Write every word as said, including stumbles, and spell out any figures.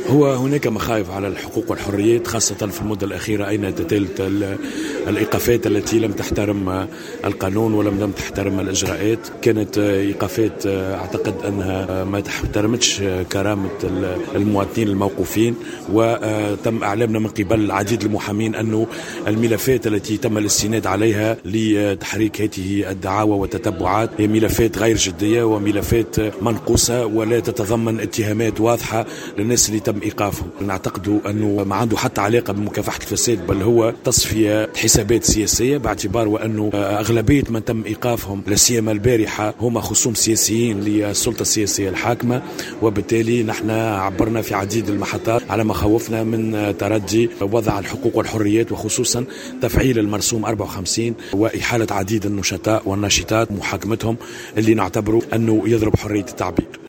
هو هناك مخاوف على الحقوق والحريات خاصة في المدة الأخيرة أين تتلت الإيقافات التي لم تحترم القانون ولم لم تحترم الإجراءات. كانت إيقافات أعتقد أنها ما تحترمتش كرامة المواطنين الموقوفين، وتم إعلامنا من قبل العديد المحامين أنه الملفات التي تم الاستناد عليها لتحريك هذه الدعاوى والتتبعات هي ملفات غير جدية وملفات منقوصة ولا تتضمن اتهامات واضحة للناس اللي تم إيقافهم. نعتقد أنه ما عنده حتى علاقة بمكافحة الفساد، بل هو تصفية حسابات سياسية، باعتبار وأنه أغلبية من تم إيقافهم لا سيما البارحة هم خصوم سياسيين للسلطة السياسية الحاكمة، وبالتالي نحن عبرنا في عديد المحطات على مخاوفنا من تردي وضع الحقوق والحريات، وخصوصا تفعيل المرسوم أربعة وخمسين وإحالة عديد النشطاء والناشطات محاكمتهم اللي نعتبره أنه يضرب حرية التعبير.